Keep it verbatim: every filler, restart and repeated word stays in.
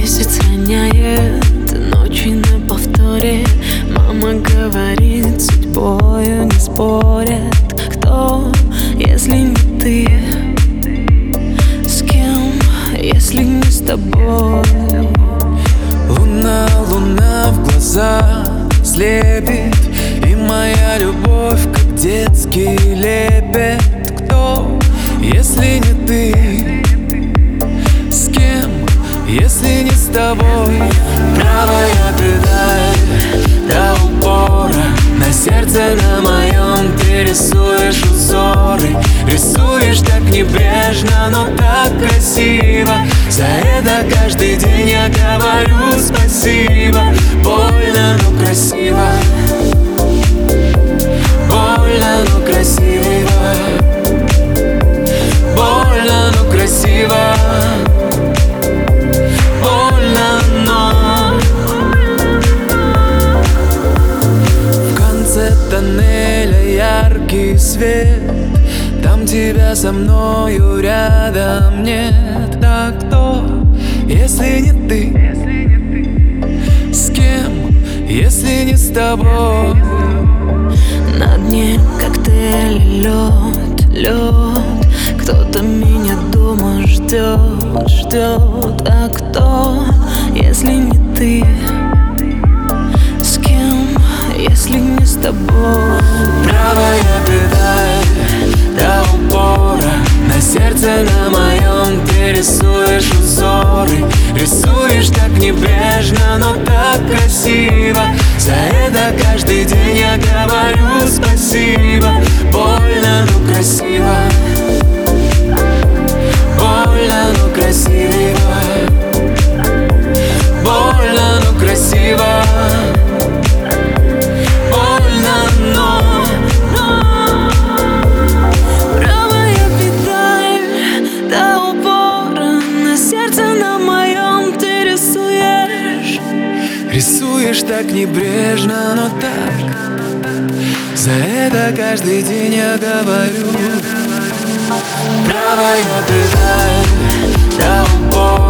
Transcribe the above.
Месяц роняет, ночи на повторе. Мама говорит, судьбою не спорят. Кто, если не ты? С кем, если не с тобой? Луна, луна в глаза слепит, и моя любовь, как детский лепет. Кто, если не ты? С кем, если не с тобой? Правая педаль до упора, на сердце на моем ты рисуешь узоры. Рисуешь так небрежно, но так красиво. За это каждый день я говорю спасибо. Больно, но красиво. Больно, но красиво. Больно, но красиво. Больно, но в конце тоннеля яркий свет. Там тебя со мною рядом нет. Да кто, если не ты? С кем, если не с тобой? На дне коктейля лед, лед. Кто-то меня дома ждет, ждет. А кто, если не ты? С кем, если не с тобой? Правая педаль до упора, на сердце на моем ты рисуешь узоры. Рисуешь так небрежно, но так красиво. За это каждый день я говорю спасибо. Больно, но красиво. Больно, но красиво. Больно, но красиво. Больно, но правая педаль до упора, на сердце на моем ты рисуешь. рисуешь так небрежно, но так. За это каждый день я говорю. Правая педаль до упора.